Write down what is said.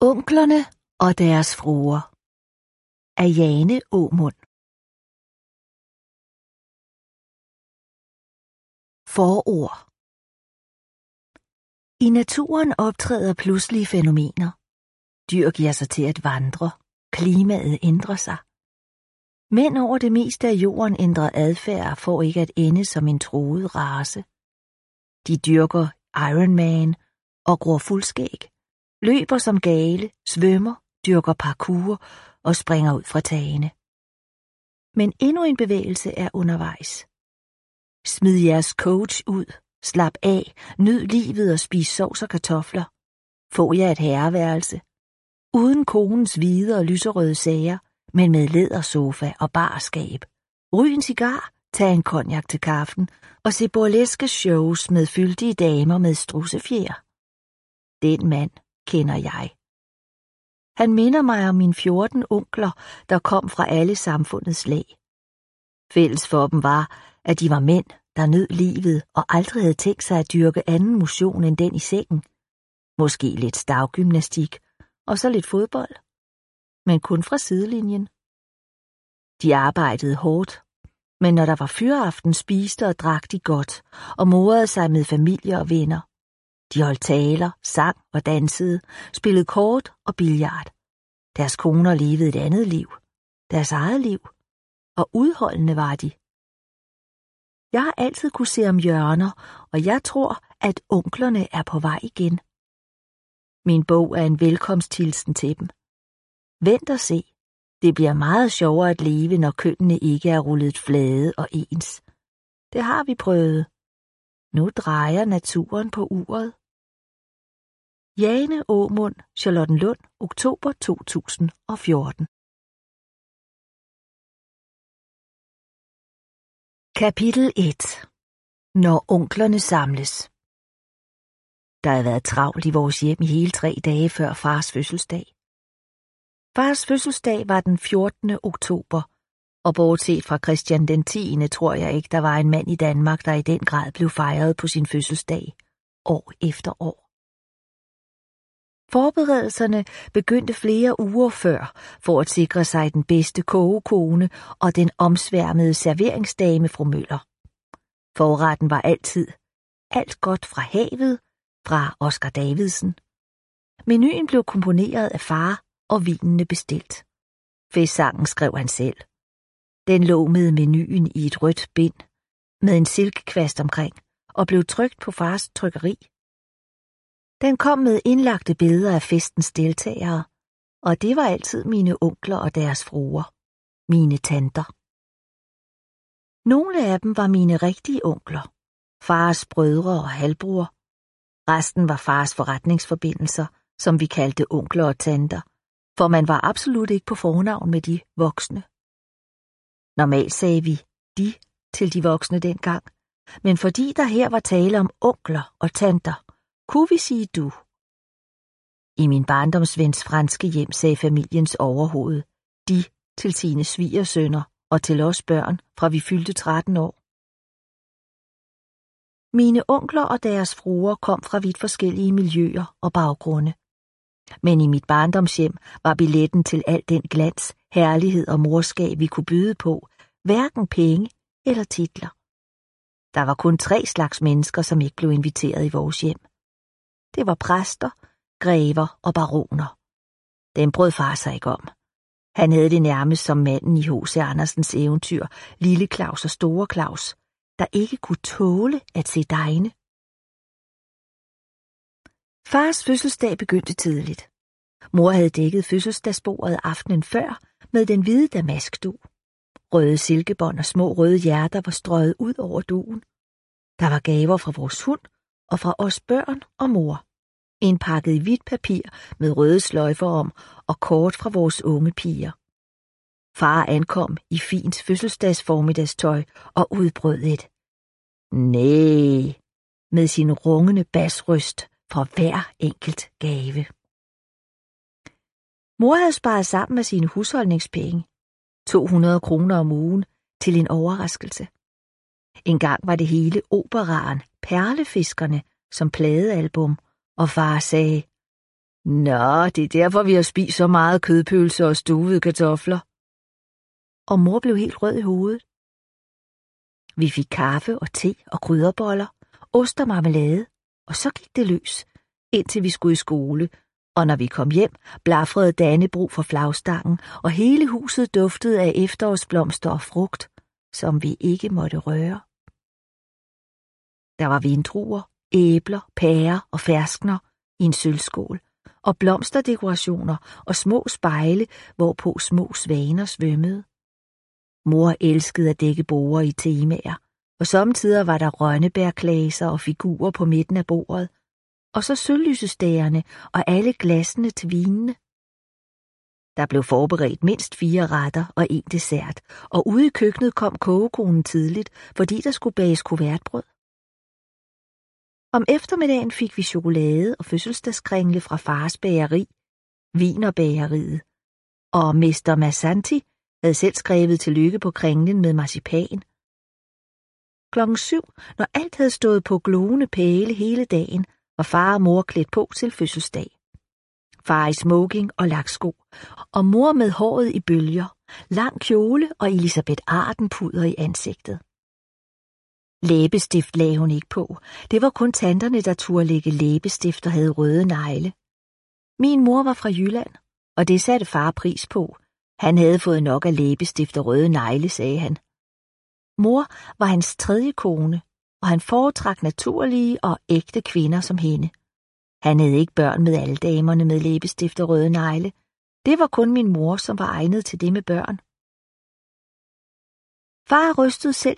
Onklerne og deres fruer af Jane Aamund. Forord. I naturen optræder pludselige fænomener. Dyr giver sig til at vandre. Klimaet ændrer sig. Mænd over det meste af jorden ændrer adfærd for ikke at ende som en truet race. De dyrker Ironman og gror fuldskæg, løber som gale, svømmer, dyrker parkour og springer ud fra tagene. Men endnu en bevægelse er undervejs. Smid jeres coach ud, slap af, nyd livet og spis sovs og kartofler. Få jer et herreværelse. Uden konens hvide og lyserøde sager, men med lædersofa og barskab. Ryg en cigar, tag en cognac til kaffen og se burleske shows med fyldige damer med strudsefjer. Den mand kender jeg. Han minder mig om mine 14 onkler, der kom fra alle samfundets lag. Fælles for dem var, at de var mænd, der nød livet og aldrig havde tænkt sig at dyrke anden motion end den i sengen. Måske lidt stavgymnastik og så lidt fodbold. Men kun fra sidelinjen. De arbejdede hårdt, men når der var fyraften, spiste og drak de godt og morede sig med familie og venner. De holdt taler, sang og dansede, spillede kort og billard. Deres koner levede et andet liv, deres eget liv, og udholdende var de. Jeg har altid kunne se om hjørner, og jeg tror, at onklerne er på vej igen. Min bog er en velkomsthilsen til dem. Vent og se. Det bliver meget sjovere at leve, når kønnene ikke er rullet flade og ens. Det har vi prøvet. Nu drejer naturen på uret. Jane Aamund, Charlottenlund, oktober 2014. Kapitel 1. Når onklerne samles. Der havde været travlt i vores hjem i hele 3 dage før fars fødselsdag. Fars fødselsdag var den 14. oktober, og bortset fra Christian den 10. tror jeg ikke, der var en mand i Danmark, der i den grad blev fejret på sin fødselsdag, år efter år. Forberedelserne begyndte flere uger før, for at sikre sig den bedste kogekone og den omsværmede serveringsdame fru Møller. Forretten var altid alt godt fra havet, fra Oscar Davidsen. Menuen blev komponeret af far og vinene bestilt. Festsangen skrev han selv. Den lå med menuen i et rødt bind, med en silkekvast omkring, og blev trykt på fars trykkeri. Den kom med indlagte billeder af festens deltagere, og det var altid mine onkler og deres fruer, mine tanter. Nogle af dem var mine rigtige onkler, fars brødre og halvbror. Resten var fars forretningsforbindelser, som vi kaldte onkler og tanter, for man var absolut ikke på fornavn med de voksne. Normalt sagde vi de til de voksne dengang, men fordi der her var tale om onkler og tanter, kunne vi sige du. I min barndomsvens franske hjem sagde familiens overhoved de til sine svigersønner og til os børn, fra vi fyldte 13 år. Mine onkler og deres fruer kom fra vidt forskellige miljøer og baggrunde. Men i mit barndomshjem var billetten til al den glans, herlighed og morskab, vi kunne byde på, hverken penge eller titler. Der var kun 3 slags mennesker, som ikke blev inviteret i vores hjem. Det var præster, grever og baroner. Dem brød far sig ikke om. Han havde det nærmest som manden i H.C. Andersens eventyr, Lille Claus og Store Claus, der ikke kunne tåle at se degne. Fars fødselsdag begyndte tidligt. Mor havde dækket fødselsdagsbordet aftenen før med den hvide damaskdug. Røde silkebånd og små røde hjerter var strøget ud over dugen. Der var gaver fra vores hund og fra os børn og mor. Indpakket i hvidt papir med røde sløjfer om og kort fra vores unge piger. Far ankom i fint fødselsdagsformiddagstøj og udbrød et næh med sin rungende basrøst for hver enkelt gave. Mor havde sparet sammen med sine husholdningspenge, 200 kroner om ugen, til en overraskelse. En gang var det hele operaen Perlefiskerne som pladealbum, og far sagde, Nå, det er derfor, vi har spist så meget kødpølse og stuvede kartofler. Og mor blev helt rød i hovedet. Vi fik kaffe og te og krydderboller, ost og marmelade, og så gik det løs, indtil vi skulle i skole, og når vi kom hjem, blafrede Dannebrog for flagstangen, og hele huset duftede af efterårsblomster og frugt, som vi ikke måtte røre. Der var vindruer, æbler, pærer og ferskner i en sølvskål, og blomsterdekorationer og små spejle, hvorpå små svaner svømmede. Mor elskede at dække borde i temaer, og sommetider var der rønnebærklaser og figurer på midten af bordet, og så sølvlysestagerne og alle glassene til vinene. Der blev forberedt mindst 4 retter og 1 dessert, og ude i køkkenet kom kogekonen tidligt, fordi der skulle bages kuvertbrød. Om eftermiddagen fik vi chokolade og fødselsdagskringle fra fars bageri, Wienerbageriet, og Mester Massanti havde selv skrevet tillykke på kringlen med marcipan. 7:00, når alt havde stået på glående pæle hele dagen, var far og mor klædt på til fødselsdag. Far i smoking og laksko, og mor med håret i bølger, lang kjole og Elisabeth Arden-puder i ansigtet. Læbestift lagde hun ikke på. Det var kun tanterne, der turde lægge læbestift og havde røde negle. Min mor var fra Jylland, og det satte far pris på. Han havde fået nok af læbestift og røde negle, sagde han. Mor var hans 3. kone, og han foretrak naturlige og ægte kvinder som hende. Han havde ikke børn med alle damerne med læbestift og røde negle. Det var kun min mor, som var egnet til det med børn. Far rystede selv